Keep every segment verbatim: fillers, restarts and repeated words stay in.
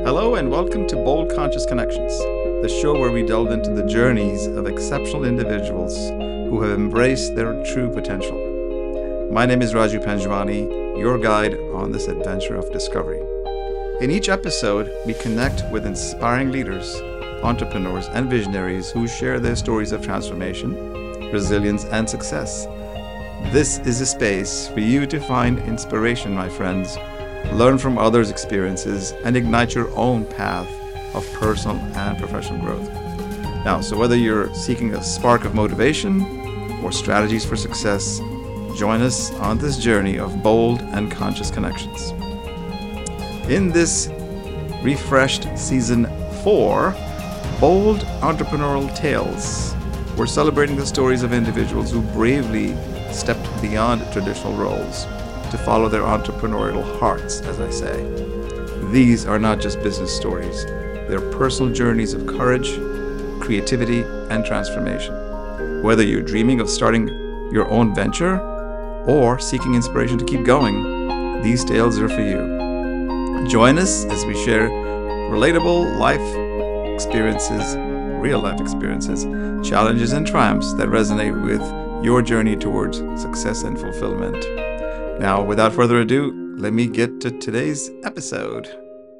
Hello and welcome to Bold Conscious Connections, the show where we delve into the journeys of exceptional individuals who have embraced their true potential. My name is Raju Panjwani, your guide on this adventure of discovery. In each episode, we connect with inspiring leaders, entrepreneurs, and visionaries who share their stories of transformation, resilience, and success. This is a space for you to find inspiration, my friends, learn from others' experiences, and ignite your own path of personal and professional growth. Now, so whether you're seeking a spark of motivation or strategies for success, join us on this journey of bold and conscious connections. In this refreshed season four, Bold Entrepreneurial Tales, we're celebrating the stories of individuals who bravely stepped beyond traditional roles to follow their entrepreneurial hearts, as I say. These are not just business stories. They're personal journeys of courage, creativity, and transformation. Whether you're dreaming of starting your own venture or seeking inspiration to keep going, these tales are for you. Join us as we share relatable life experiences, real life experiences, challenges, and triumphs that resonate with your journey towards success and fulfillment. Now, without further ado, let me get to today's episode.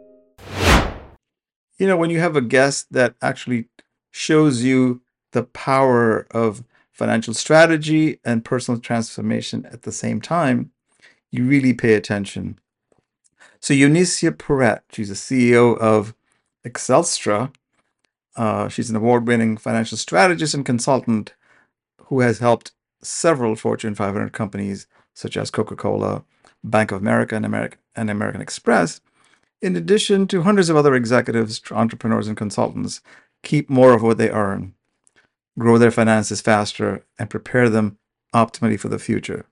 You know, when you have a guest that actually shows you the power of financial strategy and personal transformation at the same time, you really pay attention. So Unicia Perrett, she's the C E O of Excelstra. Uh, she's an award-winning financial strategist and consultant who has helped several Fortune five hundred companies such as Coca-Cola, Bank of America, and, American, and American Express, in addition to hundreds of other executives, entrepreneurs, and consultants, keep more of what they earn, grow their finances faster, and prepare them optimally for the future.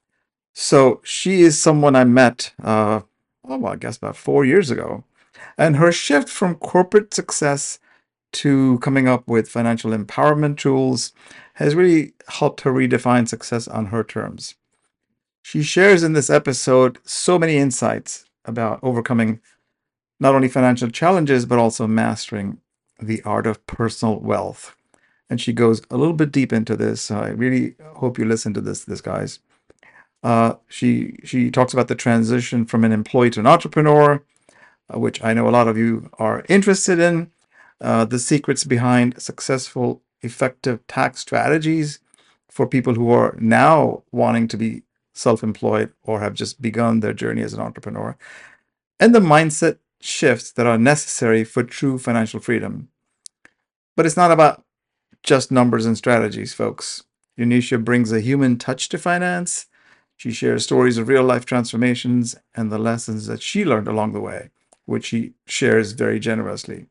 So she is someone I met, uh, oh, well, I guess about four years ago. And her shift from corporate success to coming up with financial empowerment tools has really helped her redefine success on her terms. She shares in this episode so many insights about overcoming not only financial challenges, but also mastering the art of personal wealth. And she goes a little bit deep into this. So I really hope you listen to this, this guys. Uh, she she talks about the transition from an employee to an entrepreneur, uh, which I know a lot of you are interested in. Uh, the secrets behind successful, effective tax strategies for people who are now wanting to be self-employed or have just begun their journey as an entrepreneur, and the mindset shifts that are necessary for true financial freedom. But it's not about just numbers and strategies, folks. Unicia brings a human touch to finance. She shares stories of real-life transformations and the lessons that she learned along the way, which she shares very generously.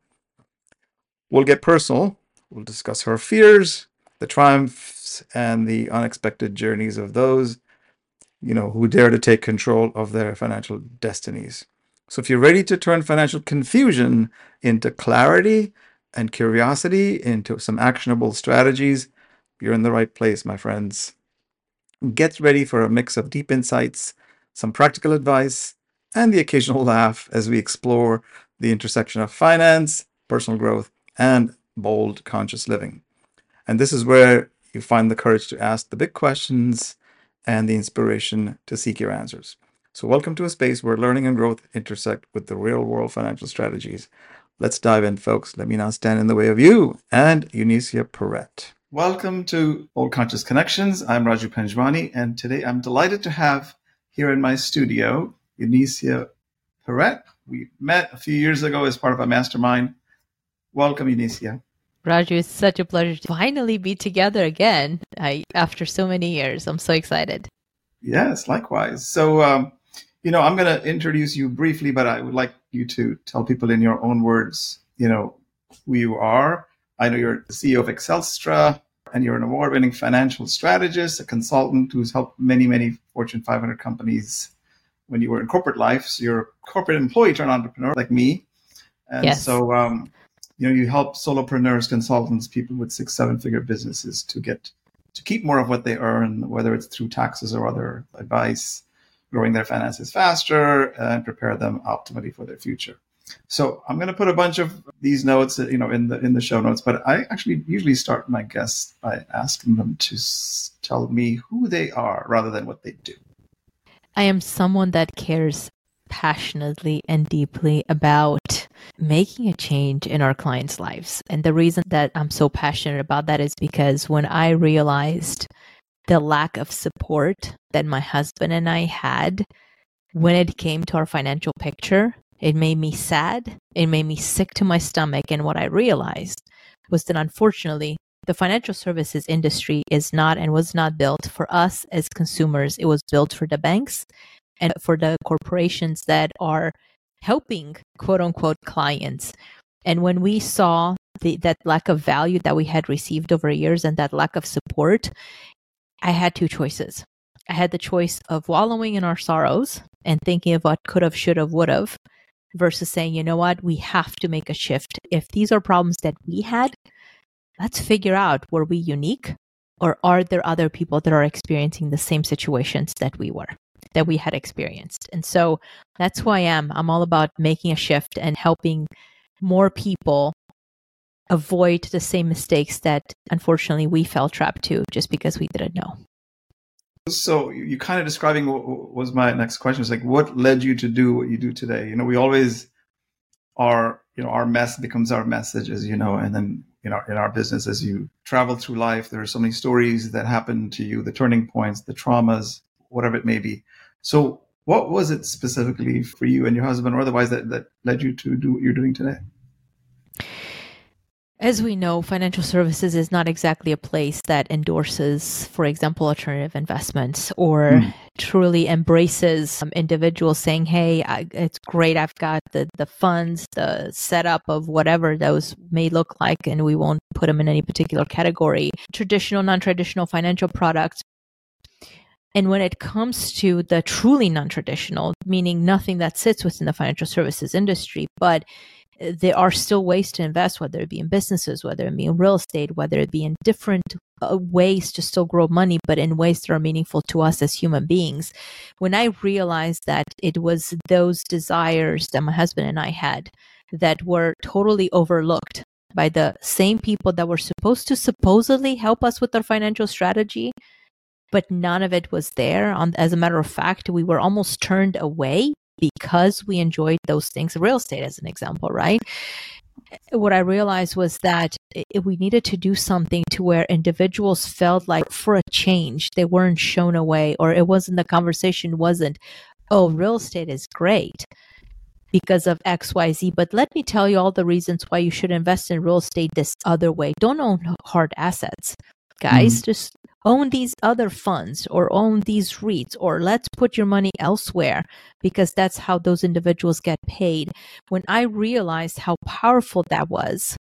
We'll get personal. We'll discuss her fears, the triumphs, and the unexpected journeys of those, you know, who dare to take control of their financial destinies. So if you're ready to turn financial confusion into clarity and curiosity into some actionable strategies, you're in the right place, my friends. Get ready for a mix of deep insights, some practical advice, and the occasional laugh as we explore the intersection of finance, personal growth, and bold conscious living. And this is where you find the courage to ask the big questions and the inspiration to seek your answers. So welcome to a space where learning and growth intersect with the real world financial strategies. Let's dive in, folks. Let me not stand in the way of you and Unicia Perrett. Welcome to Bold Conscious Connections. I'm Raju Panjwani, and today I'm delighted to have here in my studio Unicia Perrett. We met a few years ago as part of a mastermind. Welcome, Unicia. Raju, it's such a pleasure to finally be together again I, after so many years. I'm so excited. Yes, likewise. So, um, you know, I'm going to introduce you briefly, but I would like you to tell people in your own words, you know, who you are. I know you're the C E O of Excelstra, and you're an award-winning financial strategist, a consultant who's helped many, many Fortune five hundred companies when you were in corporate life. So you're a corporate employee turned entrepreneur like me. And yes. so, um, you know, you help solopreneurs, consultants, people with six, seven figure businesses to get to keep more of what they earn, whether it's through taxes or other advice, growing their finances faster and prepare them optimally for their future. So I'm going to put a bunch of these notes, you know, in the in the show notes. But I actually usually start my guests by asking them to s- tell me who they are rather than what they do. I am someone that cares passionately and deeply about making a change in our clients' lives. And the reason that I'm so passionate about that is because when I realized the lack of support that my husband and I had when it came to our financial picture, it made me sad. It made me sick to my stomach. And what I realized was that unfortunately, the financial services industry is not and was not built for us as consumers. It was built for the banks and for the corporations that are helping quote unquote clients. And when we saw the, that lack of value that we had received over years and that lack of support, I had two choices. I had the choice of wallowing in our sorrows and thinking of what could have, should have, would have, versus saying, you know what, we have to make a shift. If these are problems that we had, let's figure out, were we unique or are there other people that are experiencing the same situations that we were, that we had experienced? And so that's who I am. I'm all about making a shift and helping more people avoid the same mistakes that unfortunately we fell trapped to just because we didn't know. So you kind of describing what was my next question. It's like, what led you to do what you do today? You know, we always are, you know, our mess becomes our message, as you know, and then, you know, in our business, as you travel through life, there are so many stories that happen to you, the turning points, the traumas, whatever it may be. So what was it specifically for you and your husband or otherwise that, that led you to do what you're doing today? As we know, financial services is not exactly a place that endorses, for example, alternative investments or mm. truly embraces um, individuals saying, hey, I, it's great, I've got the, the funds, the setup of whatever those may look like, and we won't put them in any particular category, traditional, non-traditional financial products. And when it comes to the truly non-traditional, meaning nothing that sits within the financial services industry, but there are still ways to invest, whether it be in businesses, whether it be in real estate, whether it be in different uh, ways to still grow money, but in ways that are meaningful to us as human beings. When I realized that it was those desires that my husband and I had that were totally overlooked by the same people that were supposed to supposedly help us with our financial strategy, but none of it was there. On, as a matter of fact, we were almost turned away because we enjoyed those things, real estate as an example, right? What I realized was that it, we needed to do something to where individuals felt like for a change, they weren't shown away, or it wasn't, the conversation wasn't, oh, real estate is great because of X, Y, Z, but let me tell you all the reasons why you should invest in real estate this other way. Don't own hard assets, guys. Mm. Just own these other funds or own these REITs, or let's put your money elsewhere, because that's how those individuals get paid. When I realized how powerful that was,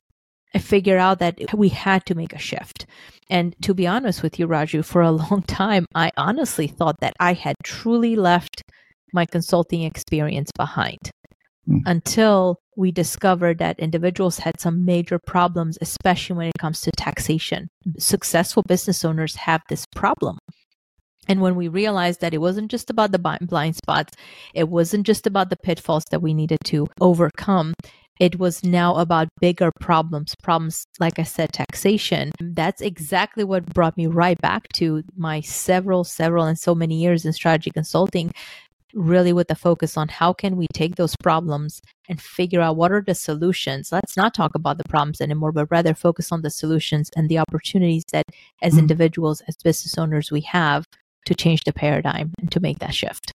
I figured out that we had to make a shift. And to be honest with you, Raju, for a long time, I honestly thought that I had truly left my consulting experience behind. Mm. Until we discovered that individuals had some major problems, especially when it comes to taxation. Successful business owners have this problem. And when we realized that it wasn't just about the blind spots, it wasn't just about the pitfalls that we needed to overcome, it was now about bigger problems, problems, like I said, taxation. That's exactly what brought me right back to my several, several and so many years in strategy consulting, really with the focus on how can we take those problems and figure out what are the solutions. Let's not talk about the problems anymore, but rather focus on the solutions and the opportunities that as mm-hmm. individuals, as business owners, we have to change the paradigm and to make that shift.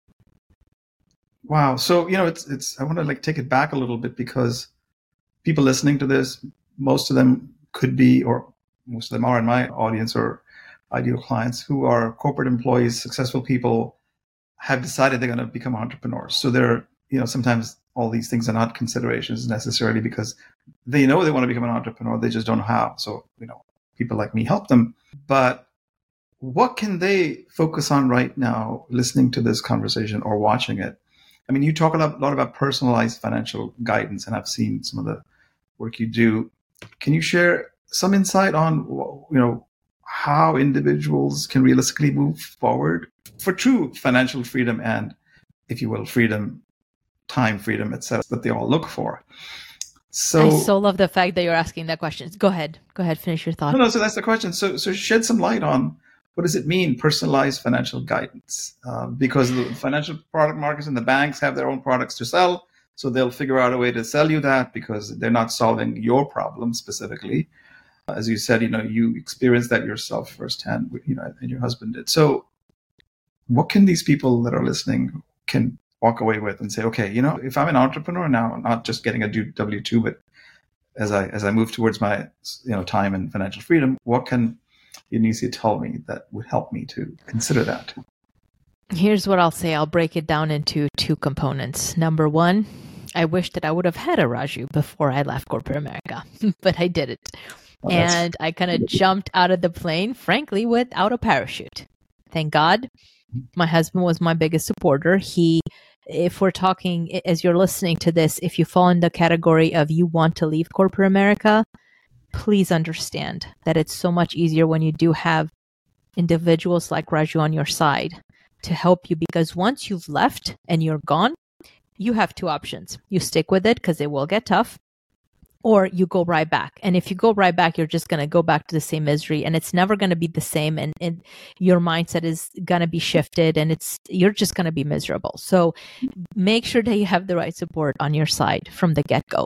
Wow. So, you know, it's, it's, I want to like take it back a little bit, because people listening to this, most of them could be, or most of them are in my audience or ideal clients who are corporate employees, successful people, have decided they're going to become entrepreneurs. So they're, you know, sometimes all these things are not considerations necessarily because they know they want to become an entrepreneur. They just don't know how. So, you know, people like me help them. But what can they focus on right now, listening to this conversation or watching it? I mean, you talk a lot, a lot about personalized financial guidance, and I've seen some of the work you do. Can you share some insight on, you know, how individuals can realistically move forward for true financial freedom and, if you will, freedom time freedom, et cetera, that they all look for. So I so love the fact that you're asking that question. Go ahead. Go ahead. Finish your thought. No, no, so that's the question. So, so shed some light on what does it mean, personalized financial guidance? Uh, because the financial product markets and the banks have their own products to sell, so they'll figure out a way to sell you that because they're not solving your problem specifically. As you said, you know, you experienced that yourself firsthand, you know, and your husband did. So what can these people that are listening can walk away with and say, okay, you know, if I'm an entrepreneur now, not just getting a W two, but as I as I move towards my, you know, time and financial freedom, what can Eunice tell me that would help me to consider that? Here's what I'll say. I'll break it down into two components. Number one, I wish that I would have had a Raju before I left corporate America, but I didn't. Oh, and I kind of jumped out of the plane, frankly, without a parachute. Thank God. My husband was my biggest supporter. He, if we're talking, as you're listening to this, if you fall in the category of you want to leave corporate America, please understand that it's so much easier when you do have individuals like Raju on your side to help you, because once you've left and you're gone, you have two options. You stick with it because it will get tough, or you go right back. And if you go right back, you're just going to go back to the same misery, and it's never going to be the same. And, and your mindset is going to be shifted, and it's you're just going to be miserable. So make sure that you have the right support on your side from the get-go.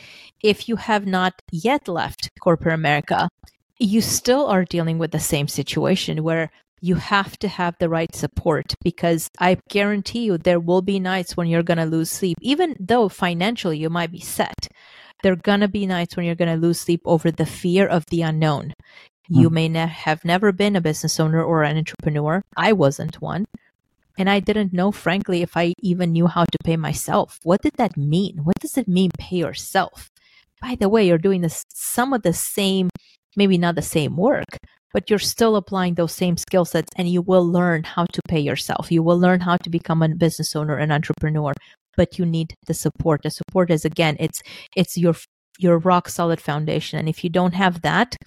If you have not yet left corporate America, you still are dealing with the same situation where you have to have the right support, because I guarantee you there will be nights when you're going to lose sleep, even though financially you might be set. There are going to be nights when you're going to lose sleep over the fear of the unknown. You mm. may ne- have never been a business owner or an entrepreneur. I wasn't one. And I didn't know, frankly, if I even knew how to pay myself. What did that mean? What does it mean, pay yourself? By the way, you're doing this, some of the same, maybe not the same work, but you're still applying those same skill sets, and you will learn how to pay yourself. You will learn how to become a business owner, an entrepreneur. But you need the support. The support is, again, it's it's your your rock solid foundation. And if you don't have that,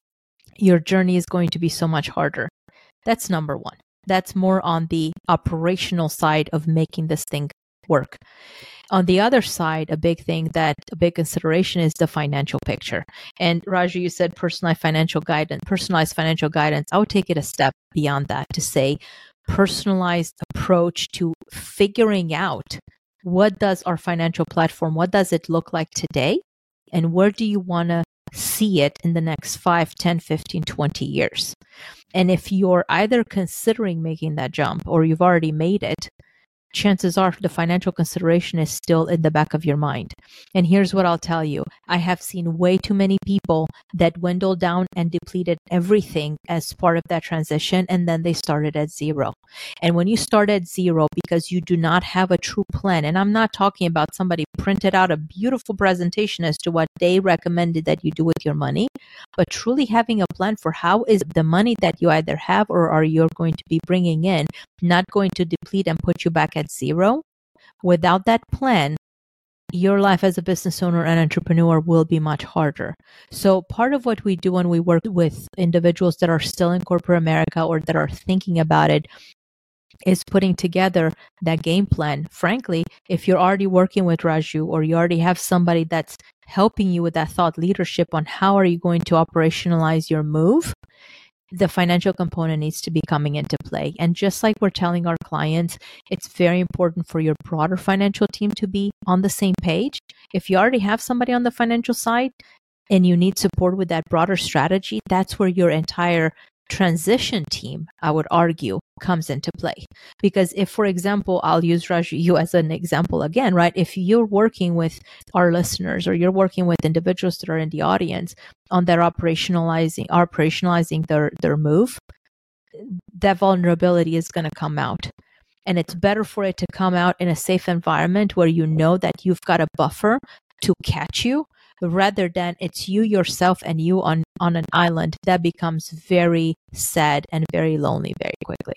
your journey is going to be so much harder. That's number one. That's more on the operational side of making this thing work. On the other side, a big thing that a big consideration is the financial picture. And Raju, you said personalized financial guidance, personalized financial guidance. I would take it a step beyond that to say personalized approach to figuring out what does our financial platform, what does it look like today? And where do you want to see it in the next five, ten, fifteen, twenty years? And if you're either considering making that jump or you've already made it, chances are the financial consideration is still in the back of your mind. And here's what I'll tell you. I have seen way too many people that dwindled down and depleted everything as part of that transition, and then they started at zero. And when you start at zero because you do not have a true plan, and I'm not talking about somebody printed out a beautiful presentation as to what they recommended that you do with your money, but truly having a plan for how is the money that you either have or are you going to be bringing in not going to deplete and put you back at zero. Without that plan, your life as a business owner and entrepreneur will be much harder. So part of what we do when we work with individuals that are still in corporate America or that are thinking about it is putting together that game plan. Frankly, if you're already working with Raju or you already have somebody that's helping you with that thought leadership on how are you going to operationalize your move, the financial component needs to be coming into play. And just like we're telling our clients, it's very important for your broader financial team to be on the same page. If you already have somebody on the financial side and you need support with that broader strategy, that's where your entire transition team, I would argue, comes into play. Because if, for example, I'll use Raju, you as an example again, right? If you're working with our listeners or you're working with individuals that are in the audience on their operationalizing, operationalizing their, their move, that vulnerability is going to come out. And it's better for it to come out in a safe environment where you know that you've got a buffer to catch you, rather than it's you yourself and you on, on an island. That becomes very sad and very lonely very quickly.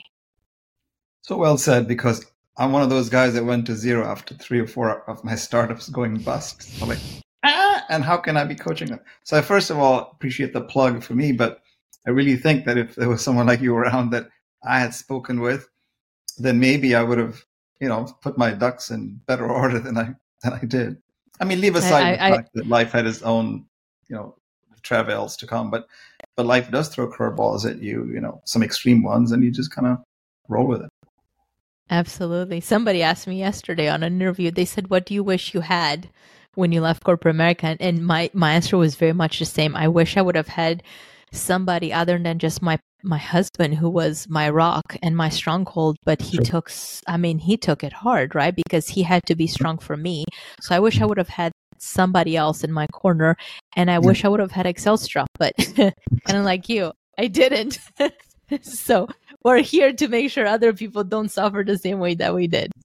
So well said, because I'm one of those guys that went to zero after three or four of my startups going bust. So like, ah, and how can I be coaching them? So I first of all appreciate the plug for me, but I really think that if there was someone like you around that I had spoken with, then maybe I would have you know, put my ducks in better order than I than I did. I mean, leave aside I, the I, fact that life had its own, you know, travails to come, but but life does throw curveballs at you, you know, some extreme ones, and you just kind of roll with it. Absolutely. Somebody asked me yesterday on an interview, they said, what do you wish you had when you left corporate America? And my, my answer was very much the same. I wish I would have had somebody other than just my, my husband, who was my rock and my stronghold, but he Sure. took, I mean, he took it hard, right? Because he had to be strong for me. So I wish I would have had somebody else in my corner, and I wish I would have had Excelstra, but kind of like you, I didn't. So we're here to make sure other people don't suffer the same way that we did.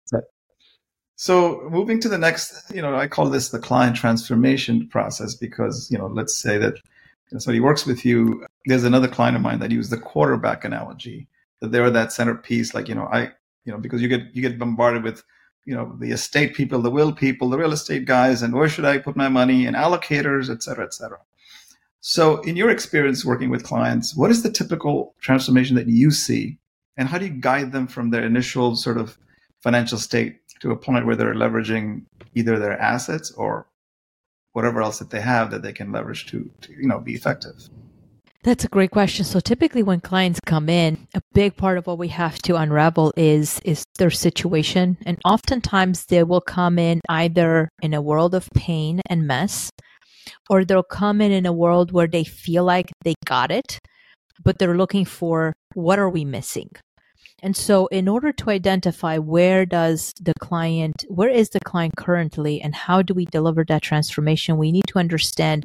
So moving to the next, you know, I call this the client transformation process, because, you know, let's say that you know, somebody works with you. There's another client of mine that used the quarterback analogy, that they're that centerpiece, like, you know, I, you know, because you get, you get bombarded with, you know, the estate people, the will people, the real estate guys, and where should I put my money, and allocators, et cetera, et cetera. So in your experience working with clients, what is the typical transformation that you see, and how do you guide them from their initial sort of financial state to a point where they're leveraging either their assets or whatever else that they have that they can leverage to, to you know, be effective? That's a great question. So typically when clients come in, a big part of what we have to unravel is is their situation. And oftentimes they will come in either in a world of pain and mess, or they'll come in in a world where they feel like they got it, but they're looking for, what are we missing? And so in order to identify where does the client, where is the client currently, and how do we deliver that transformation, we need to understand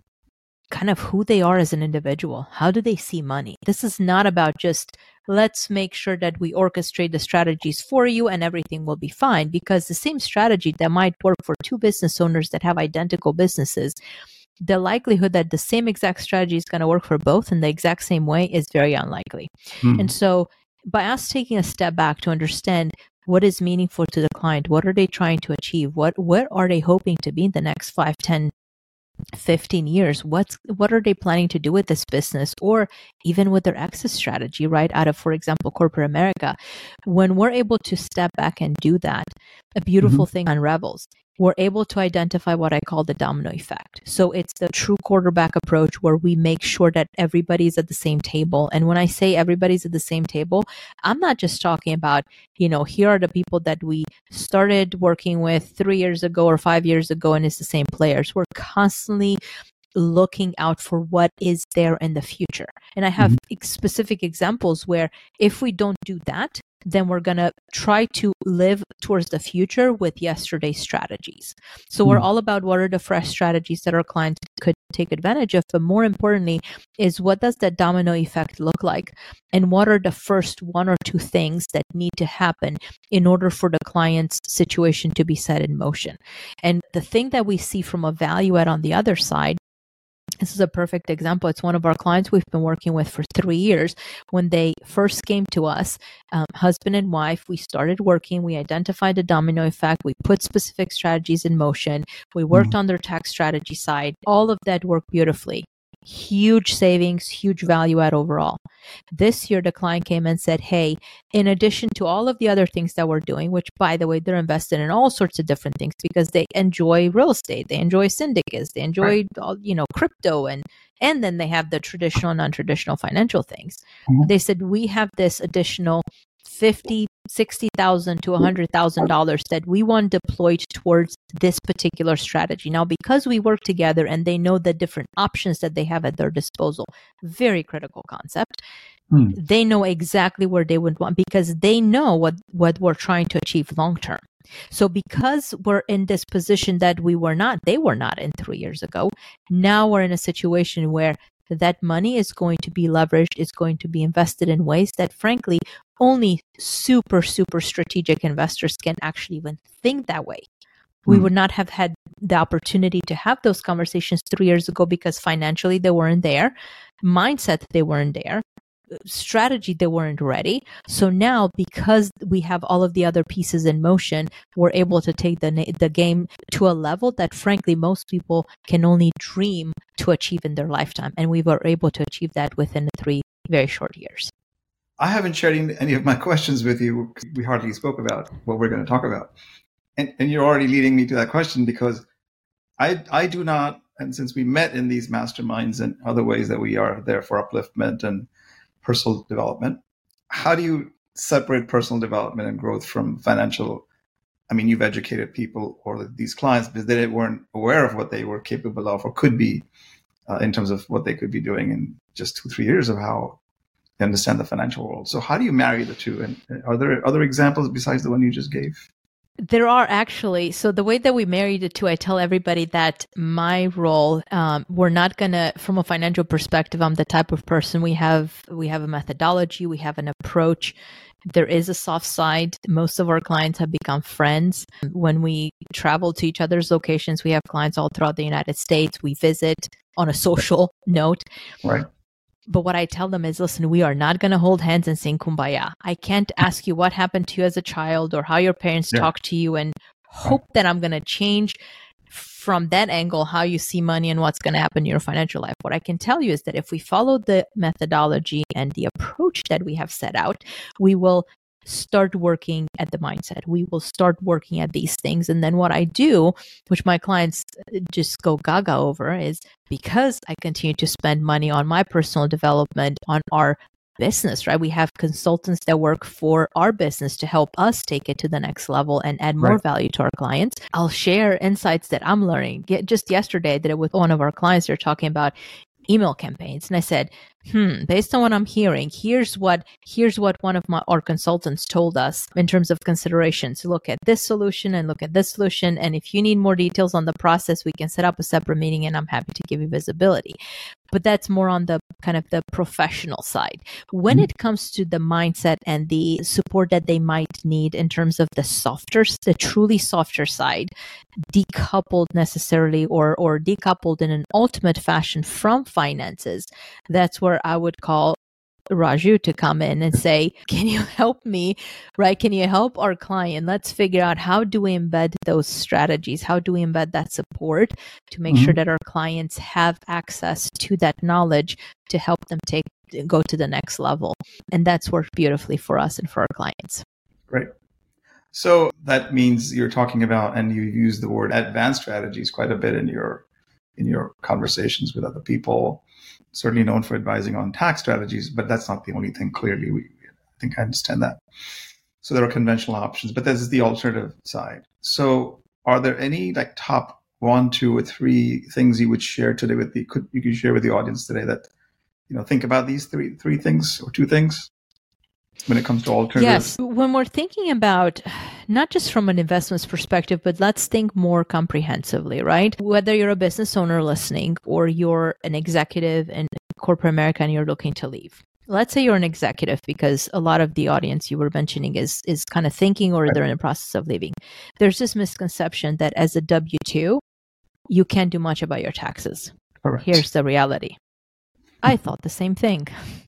kind of who they are as an individual. How do they see money? This is not about just, let's make sure that we orchestrate the strategies for you and everything will be fine, because the same strategy that might work for two business owners that have identical businesses, the likelihood that the same exact strategy is going to work for both in the exact same way is very unlikely. Hmm. And so by us taking a step back to understand what is meaningful to the client, what are they trying to achieve, what, where are they hoping to be in the next five, ten, fifteen years, what's what are they planning to do with this business, or even with their exit strategy, right, out of, for example, corporate America. When we're able to step back and do that, a beautiful mm-hmm. thing unravels. We're able to identify what I call the domino effect. So it's the true quarterback approach, where we make sure that everybody's at the same table. And when I say everybody's at the same table, I'm not just talking about, you know, here are the people that we started working with three years ago or five years ago, and it's the same players. We're constantly looking out for what is there in the future. And I have mm-hmm. specific examples where if we don't do that, then we're going to try to live towards the future with yesterday's strategies. So mm-hmm. we're all about what are the fresh strategies that our clients could take advantage of, but more importantly is, what does that domino effect look like? And what are the first one or two things that need to happen in order for the client's situation to be set in motion? And the thing that we see from a value add on the other side, this is a perfect example. It's one of our clients we've been working with for three years. When they first came to us, um, husband and wife, we started working. We identified the domino effect. We put specific strategies in motion. We worked mm-hmm. on their tax strategy side. All of that worked beautifully. Huge savings, huge value add overall. This year, the client came and said, hey, in addition to all of the other things that we're doing, which, by the way, they're invested in all sorts of different things because they enjoy real estate, they enjoy syndicates, they enjoy, right. all, you know, crypto, and and then they have the traditional, non-traditional financial things. Mm-hmm. They said, we have this additional fifty, sixty thousand to one hundred thousand dollars that we want deployed towards this particular strategy. Now, because we work together and they know the different options that they have at their disposal, very critical concept. Hmm. They know exactly where they would want, because they know what, what we're trying to achieve long term. So because we're in this position that we were not, they were not in three years ago, now we're in a situation where that money is going to be leveraged, is going to be invested in ways that, frankly, only super, super strategic investors can actually even think that way. We mm. would not have had the opportunity to have those conversations three years ago because financially they weren't there, mindset they weren't there, strategy they weren't ready. So now, because we have all of the other pieces in motion, we're able to take the the game to a level that, frankly, most people can only dream to achieve in their lifetime. And we were able to achieve that within three very short years. I haven't shared any of my questions with you. We hardly spoke about what we're going to talk about. And, and you're already leading me to that question, because I, I do not, and since we met in these masterminds and other ways that we are there for upliftment and personal development, how do you separate personal development and growth from financial? I mean, you've educated people or these clients because they weren't aware of what they were capable of or could be uh, in terms of what they could be doing in just two, three years of how they understand the financial world. So how do you marry the two? And are there other examples besides the one you just gave? There are actually. So the way that we marry the two, I tell everybody that my role, um, we're not going to, from a financial perspective, I'm the type of person, we have, we have a methodology, we have an approach. There is a soft side. Most of our clients have become friends. When we travel to each other's locations, we have clients all throughout the United States. We visit on a social note. Right. But what I tell them is, listen, we are not going to hold hands and sing Kumbaya. I can't ask you what happened to you as a child or how your parents yeah. talked to you and hope that I'm going to change from that angle how you see money and what's going to happen in your financial life. What I can tell you is that if we follow the methodology and the approach that we have set out, we will start working at the mindset. We will start working at these things. And then what I do, which my clients just go gaga over, is because I continue to spend money on my personal development, on our business, right? We have consultants that work for our business to help us take it to the next level and add more right. value to our clients. I'll share insights that I'm learning. Just yesterday, I did it with one of our clients. They're talking about email campaigns. And I said, hmm, based on what I'm hearing, here's what here's what one of my our consultants told us in terms of considerations. Look at this solution and look at this solution. And if you need more details on the process, we can set up a separate meeting and I'm happy to give you visibility. But that's more on the kind of the professional side. When mm-hmm. it comes to the mindset and the support that they might need in terms of the softer, the truly softer side, decoupled necessarily or or decoupled in an ultimate fashion from finances, that's where I would call Raju to come in and say, can you help me, right? Can you help our client? Let's figure out how do we embed those strategies? How do we embed that support to make mm-hmm. sure that our clients have access to that knowledge to help them take go to the next level? And that's worked beautifully for us and for our clients. Great. So that means you're talking about, and you use the word advanced strategies quite a bit in your in your conversations with other people. Certainly known for advising on tax strategies, but that's not the only thing. Clearly, we I think I understand that. So there are conventional options, but this is the alternative side. So are there any like top one, two, or three things you would share today with the could you could share with the audience today that, you know, think about these three three things or two things when it comes to alternatives? Yes, when we're thinking about not just from an investments perspective, but let's think more comprehensively, right? Whether you're a business owner listening or you're an executive in corporate America and you're looking to leave. Let's say you're an executive, because a lot of the audience you were mentioning is is kind of thinking or right. they're in the process of leaving. There's this misconception that as a W two, you can't do much about your taxes. Correct. Here's the reality. I thought the same thing.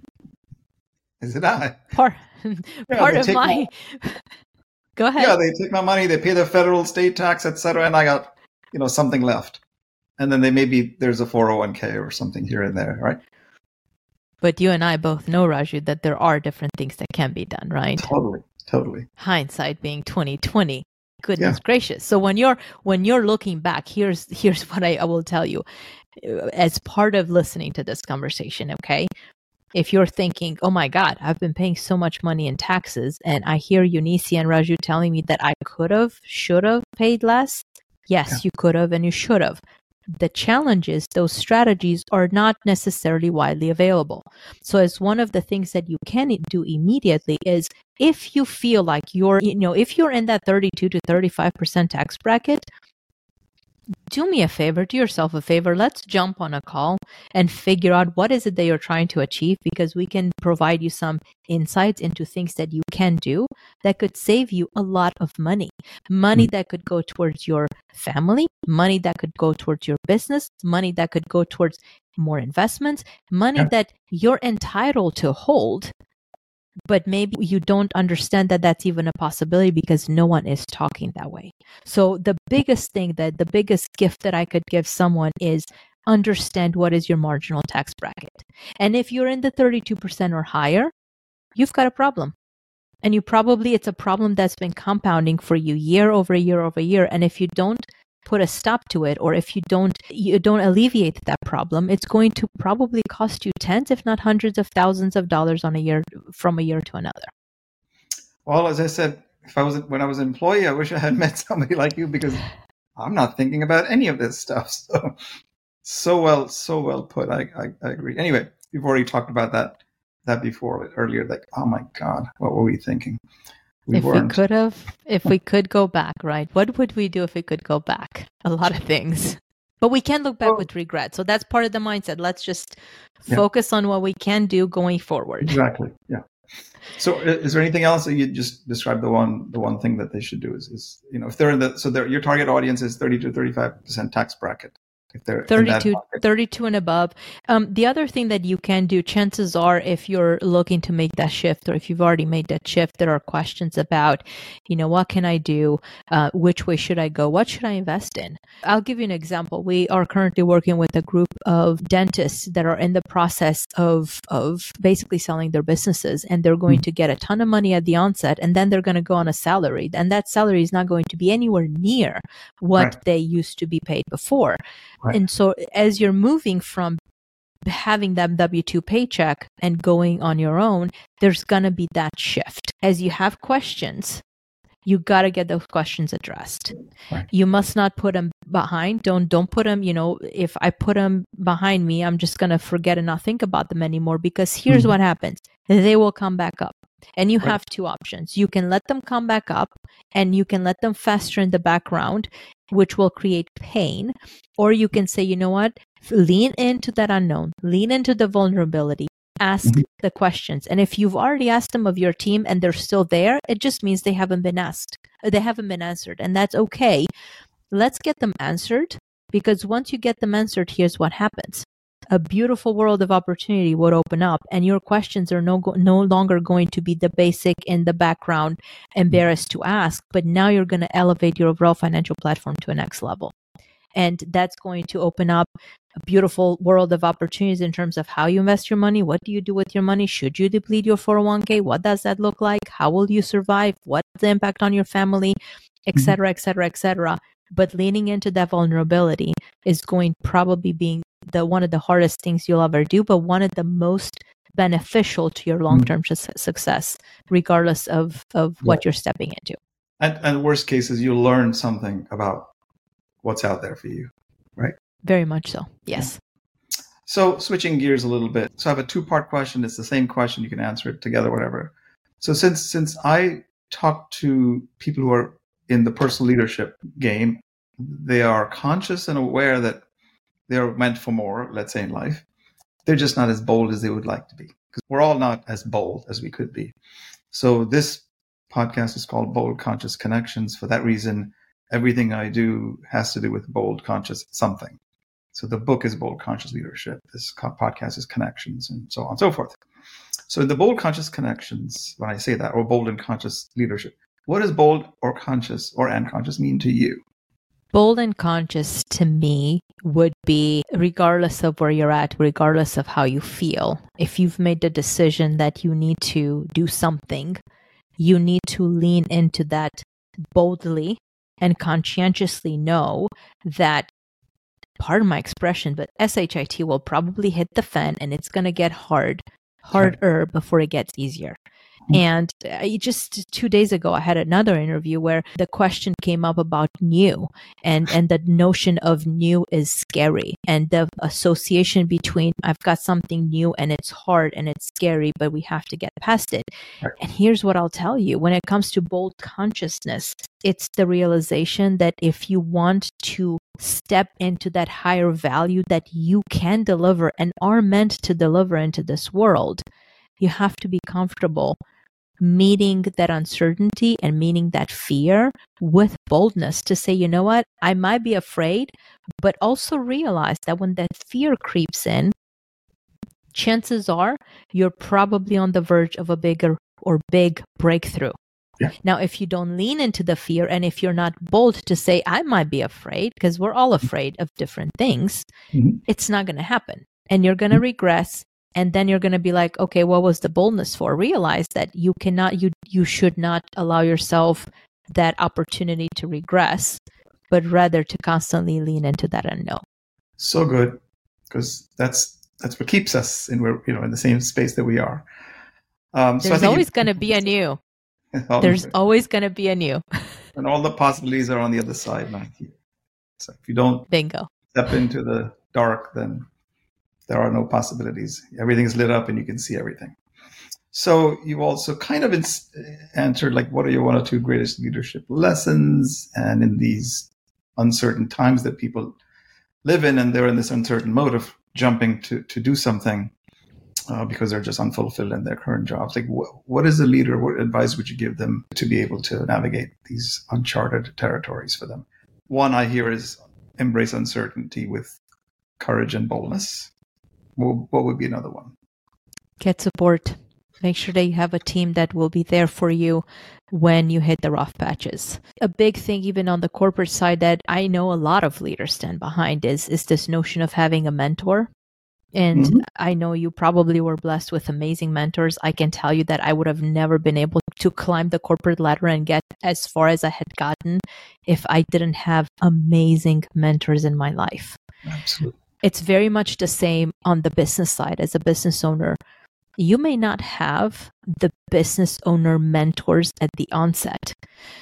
Is it I? Part, yeah, part of my... my... Go ahead. Yeah, they take my money, they pay the federal, state tax, et cetera, and I got, you know, something left. And then they maybe there's a four oh one k or something here and there, right? But you and I both know, Raju, that there are different things that can be done, right? Totally, totally. Hindsight being twenty twenty. Goodness yeah. gracious. So when you're when you're looking back, here's here's what I, I will tell you as part of listening to this conversation, okay? If you're thinking, oh my God, I've been paying so much money in taxes, and I hear Eunice and Raju telling me that I could have, should have paid less. Yes, yeah. you could have and you should have. The challenge is those strategies are not necessarily widely available. So as one of the things that you can do immediately is if you feel like you're, you know, if you're in that thirty-two to thirty-five percent tax bracket, do me a favor, do yourself a favor. Let's jump on a call and figure out what is it that you're trying to achieve, because we can provide you some insights into things that you can do that could save you a lot of money. Money that could go towards your family, money that could go towards your business, money that could go towards more investments, money yeah. that you're entitled to hold. But maybe you don't understand that that's even a possibility because no one is talking that way. So the biggest thing that the biggest gift that I could give someone is understand what is your marginal tax bracket. And if you're in the thirty-two percent or higher, you've got a problem. And you probably, it's a problem that's been compounding for you year over year over year. And if you don't put a stop to it, or if you don't, you don't alleviate that problem, it's going to probably cost you tens, if not hundreds of thousands of dollars on a year, from a year to another. Well, as I said, if I was when I was an employee, I wish I had met somebody like you, because I'm not thinking about any of this stuff. So, so well, so well put. I, I, I agree. Anyway, we've already talked about that that before earlier. Like, oh my God, what were we thinking? We if weren't. we could have, if we could go back, right? What would we do if we could go back? A lot of things. But we can look back Oh. with regret. So that's part of the mindset. Let's just Yeah. focus on what we can do going forward. Exactly. Yeah. So, i- is there anything else that you just described? The one, the one thing that they should do is, is you know, if they're in the so their your target audience is thirty to thirty-five percent tax bracket. If they're in that thirty-two, bucket. thirty-two and above. Um, the other thing that you can do, chances are, if you're looking to make that shift, or if you've already made that shift, there are questions about, you know, what can I do? Uh, which way should I go? What should I invest in? I'll give you an example. We are currently working with a group of dentists that are in the process of, of basically selling their businesses, and they're going to get a ton of money at the onset, and then they're going to go on a salary. And that salary is not going to be anywhere near what Right. they used to be paid before. Right. And so as you're moving from having that W two paycheck and going on your own, there's going to be that shift. As you have questions, you got to get those questions addressed. Right. You must not put them behind. Don't don't put them, you know, if I put them behind me, I'm just going to forget and not think about them anymore, because here's Mhm. what happens. They will come back up. And you Right. have two options. You can let them come back up, and you can let them fester in the background, which will create pain. Or you can say, you know what? Lean into that unknown, lean into the vulnerability, ask Mhm. the questions. And if you've already asked them of your team and they're still there, it just means they haven't been asked. They haven't been answered. And that's okay. Let's get them answered, because once you get them answered, here's what happens. A beautiful world of opportunity would open up, and your questions are no go- no longer going to be the basic in the background, embarrassed to ask, but now you're going to elevate your overall financial platform to a next level. And that's going to open up a beautiful world of opportunities in terms of how you invest your money. What do you do with your money? Should you deplete your four oh one k? What does that look like? How will you survive? What's the impact on your family, et cetera, et cetera, et cetera. But leaning into that vulnerability is going probably being the one of the hardest things you'll ever do, but one of the most beneficial to your long-term su- success, regardless of, of what Right. you're stepping into. And, and worst case is you learn something about what's out there for you. Very much so. Yes. So switching gears a little bit. So I have a two-part question. It's the same question. You can answer it together, whatever. So since since I talk to people who are in the personal leadership game, they are conscious and aware that they're meant for more, let's say in life. They're just not as bold as they would like to be, because we're all not as bold as we could be. So this podcast is called Bold Conscious Connections. For that reason, everything I do has to do with bold conscious something. So the book is Bold Conscious Leadership. This co- podcast is Connections, and so on and so forth. So in the Bold Conscious Connections, when I say that, or bold and conscious leadership, what does bold or conscious or and conscious mean to you? Bold and conscious to me would be, regardless of where you're at, regardless of how you feel, if you've made the decision that you need to do something, you need to lean into that boldly and conscientiously know that, pardon my expression, but S H I T will probably hit the fan, and it's going to get hard, harder before it gets easier. And uh, just two days ago, I had another interview where the question came up about new, and, and the notion of new is scary, and the association between I've got something new and it's hard and it's scary, but we have to get past it. Right. And here's what I'll tell you. When it comes to bold consciousness, it's the realization that if you want to step into that higher value that you can deliver and are meant to deliver into this world, you have to be comfortable meeting that uncertainty and meeting that fear with boldness to say, you know what, I might be afraid, but also realize that when that fear creeps in, chances are you're probably on the verge of a bigger or big breakthrough. Yeah. Now, if you don't lean into the fear, and if you're not bold to say, I might be afraid, because we're all afraid of different things, Mhm. it's not going to happen. And you're going to regress, And then you're going to be like, okay, what was the boldness for? Realize that you cannot, you you should not allow yourself that opportunity to regress, but rather to constantly lean into that unknown. So good, because that's that's what keeps us in where you know in the same space that we are. Um, There's so always going to be a new. There's always going to be a new. And all the possibilities are on the other side, Nike. So if you don't Bingo. step into the dark, then there are no possibilities. Everything's lit up and you can see everything. So you also kind of ins- answered like, what are your one or two greatest leadership lessons? And in these uncertain times that people live in, and they're in this uncertain mode of jumping to, to do something uh, because they're just unfulfilled in their current jobs. Like, wh- what is a leader? What advice would you give them to be able to navigate these uncharted territories for them? One I hear is embrace uncertainty with courage and boldness. What would be another one? Get support. Make sure that you have a team that will be there for you when you hit the rough patches. A big thing, even on the corporate side, that I know a lot of leaders stand behind is, is this notion of having a mentor. And mm-hmm. I know you probably were blessed with amazing mentors. I can tell you that I would have never been able to climb the corporate ladder and get as far as I had gotten if I didn't have amazing mentors in my life. Absolutely. It's very much the same on the business side. As a business owner, you may not have the business owner mentors at the onset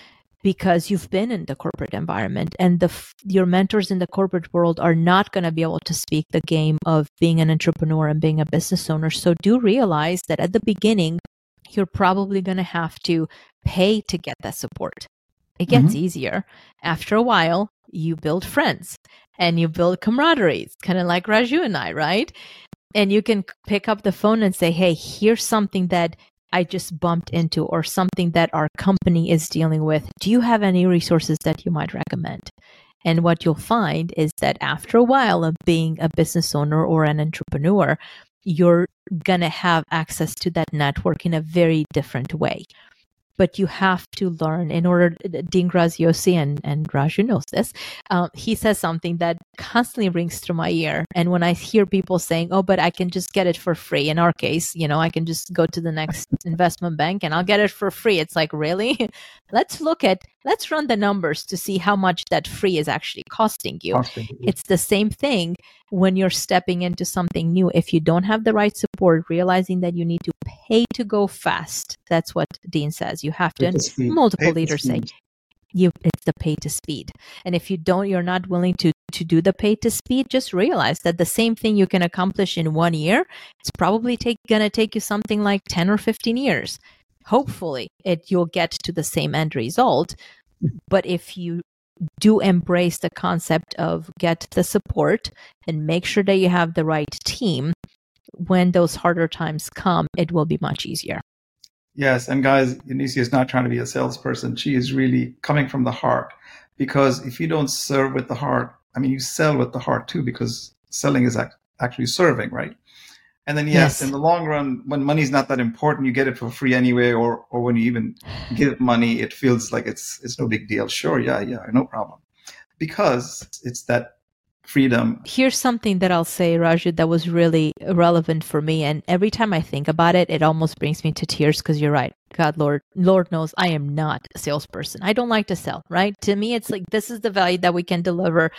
because you've been in the corporate environment, and the your mentors in the corporate world are not going to be able to speak the game of being an entrepreneur and being a business owner. So do realize that at the beginning, you're probably going to have to pay to get that support. It gets mm-hmm. easier. After a while, you build friends and you build camaraderie. It's kind of like Raju and I, right? And you can pick up the phone and say, hey, here's something that I just bumped into or something that our company is dealing with. Do you have any resources that you might recommend? And what you'll find is that after a while of being a business owner or an entrepreneur, you're going to have access to that network in a very different way. But you have to learn in order. Dean Graziosi, and, and Raju knows this, uh, he says something that constantly rings through my ear. And when I hear people saying, oh, but I can just get it for free. In our case, you know, I can just go to the next investment bank and I'll get it for free. It's like, really? Let's look at, let's run the numbers to see how much that free is actually costing you. Costing you. It's the same thing when you're stepping into something new. If you don't have the right support, realizing that you need to pay to go fast. That's what Dean says. You have to, and multiple leaders say, you, it's the pay to speed. And if you don't, you're not willing to, to do the pay to speed, just realize that the same thing you can accomplish in one year, it's probably take, gonna take you something like ten or fifteen years. Hopefully it, you'll get to the same end result. But if you do embrace the concept of get the support and make sure that you have the right team, when those harder times come, it will be much easier. Yes, and guys, Eunice is not trying to be a salesperson. She is really coming from the heart, because if you don't serve with the heart, I mean, you sell with the heart too, because selling is act- actually serving, right? And then, yes, yes, in the long run, when money's not that important, you get it for free anyway, or or when you even give money, it feels like it's it's no big deal. Sure, yeah, yeah, no problem. Because it's that freedom. Here's something that I'll say, Raju, that was really relevant for me. And every time I think about it, it almost brings me to tears, because you're right. God, Lord, Lord knows I am not a salesperson. I don't like to sell, right? To me, it's like, this is the value that we can deliver.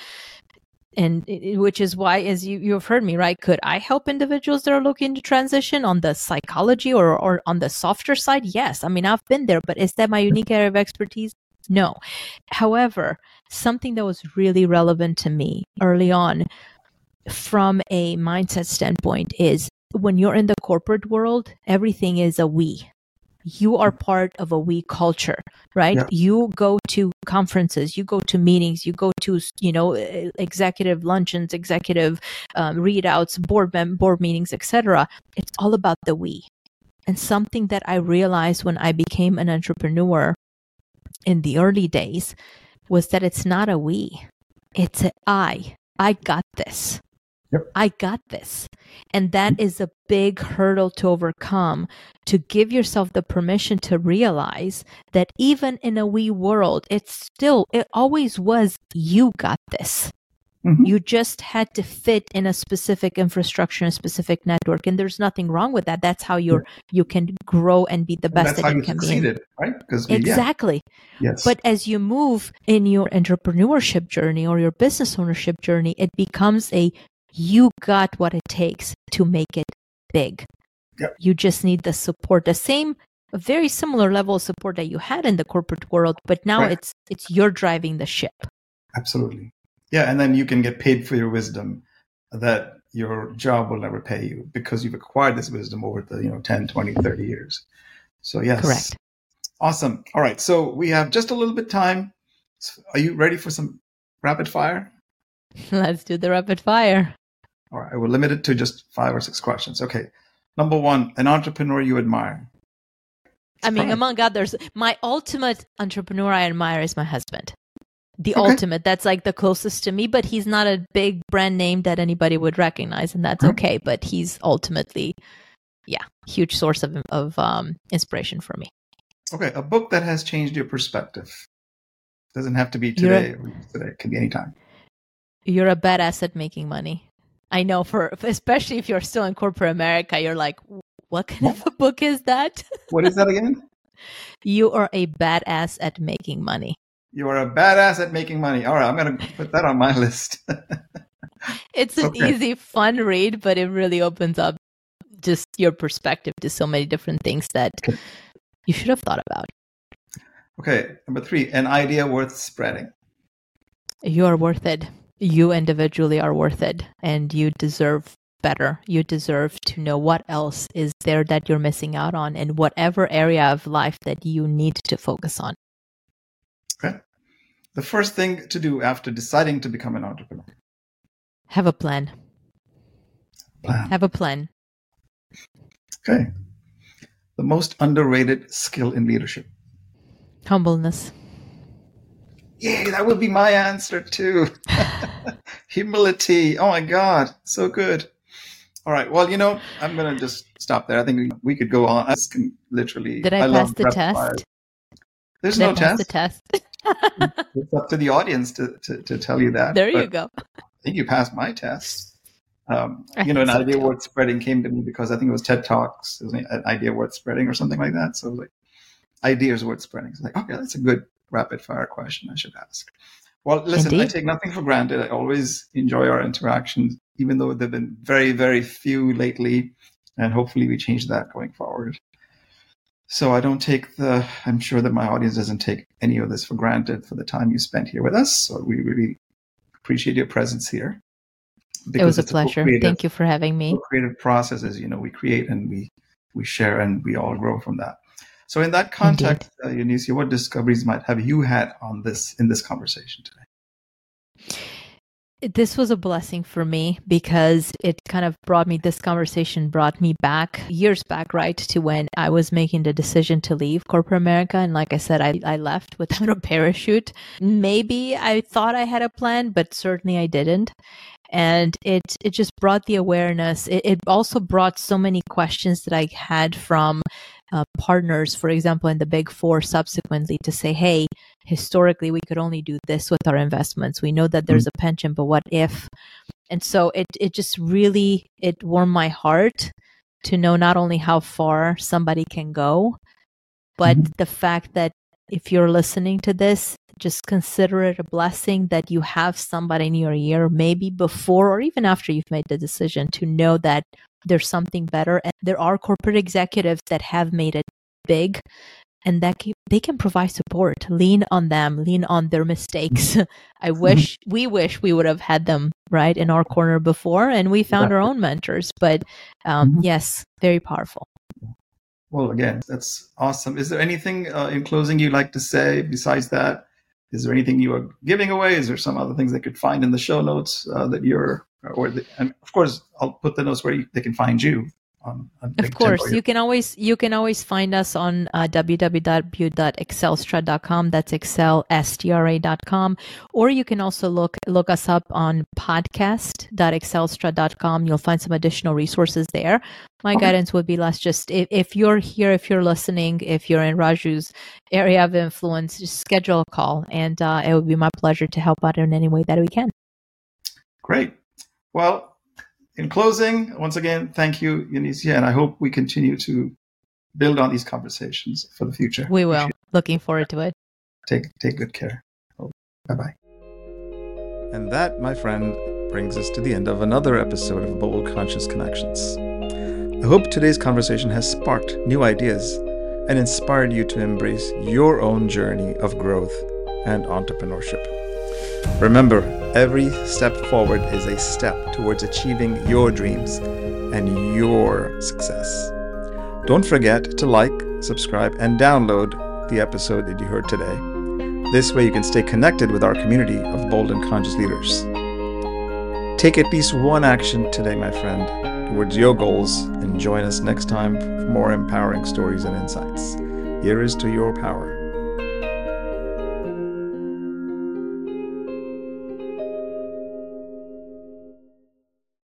And it, which is why, as you, you've heard me, right? Could I help individuals that are looking to transition on the psychology or, or on the softer side? Yes. I mean, I've been there, but is that my unique area of expertise? No. However, something that was really relevant to me early on from a mindset standpoint is when you're in the corporate world, everything is a we. You are part of a we culture, right? Yeah. You go to conferences, you go to meetings, you go to, you know, executive luncheons, executive um, readouts, board mem- board meetings, et cetera. It's all about the we. And something that I realized when I became an entrepreneur in the early days was that it's not a we, it's an I. I got this. Yep. I got this. And that is a big hurdle to overcome, to give yourself the permission to realize that even in a we world, it's still, it always was, you got this. Mhm. You just had to fit in a specific infrastructure, a specific network, and there's nothing wrong with that. That's how you're you can grow and be the And best that's that how you you can be. succeeded, right? Because we, yeah, Exactly. yes. But as you move in your entrepreneurship journey or your business ownership journey, it becomes a you got what it takes to make it big. Yep. You just need the support, the same, a very similar level of support that you had in the corporate world, but now Right. it's it's you're driving the ship. Absolutely. Yeah, and then you can get paid for your wisdom that your job will never pay you because you've acquired this wisdom over the, you know, ten, twenty, thirty years. So yes. Correct. Awesome. All right. So we have just a little bit time. Are you ready for some rapid fire? Let's do the rapid fire. All right. I will limit it to just five or six questions. Okay. Number one, an entrepreneur you admire. I mean, Surprise. among others, my ultimate entrepreneur I admire is my husband. The Okay. ultimate, that's like the closest to me, but he's not a big brand name that anybody would recognize, and that's Mhm. okay. But he's ultimately, yeah, huge source of of um, inspiration for me. Okay. A book that has changed your perspective. Doesn't have to be You're- today. or today. It can be anytime. You're a badass at making money. I know, for especially if you're still in corporate America, you're like, what kind of a book is that? What is that again? You are a badass at making money. You are a badass at making money. All right. I'm going to put that on my list. It's an Okay. easy, fun read, but it really opens up just your perspective to so many different things that Okay. you should have thought about. Okay. Number three, an idea worth spreading. You are worth it. You individually are worth it, and you deserve better. You deserve to know what else is there that you're missing out on in whatever area of life that you need to focus on. Okay. The first thing to do after deciding to become an entrepreneur. Have a plan. Plan. Have a plan. Okay. The most underrated skill in leadership. Humbleness. Yeah, that would be my answer too. Humility. Oh my God. So good. All right. Well, you know, I'm going to just stop there. I think we, we could go on. I can literally. Did I, pass love the rapid test? fire. There's Did no I pass test. the test? It's up to the audience to, to, to tell you that. There you but go. I think you passed my test. Um, I you know, an think so idea too. worth spreading came to me because I think it was TED Talks. It was an idea worth spreading or something like that. So it was like, ideas worth spreading. So like, okay, that's a good rapid fire question I should ask. Well, listen, Indeed. I take nothing for granted. I always enjoy our interactions, even though they've been very, very few lately. And hopefully we change that going forward. So I don't take the, I'm sure that my audience doesn't take any of this for granted for the time you spent here with us. So we really appreciate your presence here. It was a it's pleasure. co-creative- Thank you for having me. co-creative processes, you know, we create and we, we share and we all grow from that. So in that context, uh, Eunice, what discoveries might have you had on this, in this conversation today? This was a blessing for me because it kind of brought me, this conversation brought me back years back, right, to when I was making the decision to leave corporate America. And like I said, I, I left without a parachute. Maybe I thought I had a plan, but certainly I didn't. And it it just brought the awareness. It, it also brought so many questions that I had from uh, partners, for example, in the Big Four subsequently, to say, hey, historically, we could only do this with our investments. We know that there's a pension, but what if? And so it it just really, it warmed my heart to know not only how far somebody can go, but Mhm. the fact that if you're listening to this, just consider it a blessing that you have somebody in your ear, maybe before or even after you've made the decision, to know that there's something better. And there are corporate executives that have made it big, and that can, they can provide support. Lean on them, lean on their mistakes. I wish, we wish we would have had them right in our corner before, and we found our own mentors. But um, Mhm. yes, very powerful. Well, again, that's awesome. Is there anything uh, in closing you'd like to say besides that? Is there anything you are giving away? Is there some other things they could find in the show notes uh, that you're, or the, and of course, I'll put the notes where you, they can find you. On, on Of course, you can always you can always find us on uh, w w w dot excelstra dot com. That's excel stra dot com, or you can also look look us up on podcast dot excelstra dot com. You'll find some additional resources there. My Okay. guidance would be less just if, if you're here, if you're listening, if you're in Raju's area of influence, just schedule a call, and uh, it would be my pleasure to help out in any way that we can. Great. Well, in closing, once again, thank you, Yunicia, and I hope we continue to build on these conversations for the future. We will. Looking forward to it. Take take good care. Bye-bye. And that, my friend, brings us to the end of another episode of Bold Conscious Connections. I hope today's conversation has sparked new ideas and inspired you to embrace your own journey of growth and entrepreneurship. Remember, every step forward is a step towards achieving your dreams and your success. Don't forget to like, subscribe, and download the episode that you heard today. This way you can stay connected with our community of bold and conscious leaders. Take at least one action today, my friend, towards your goals, and join us next time for more empowering stories and insights. Here is to your power.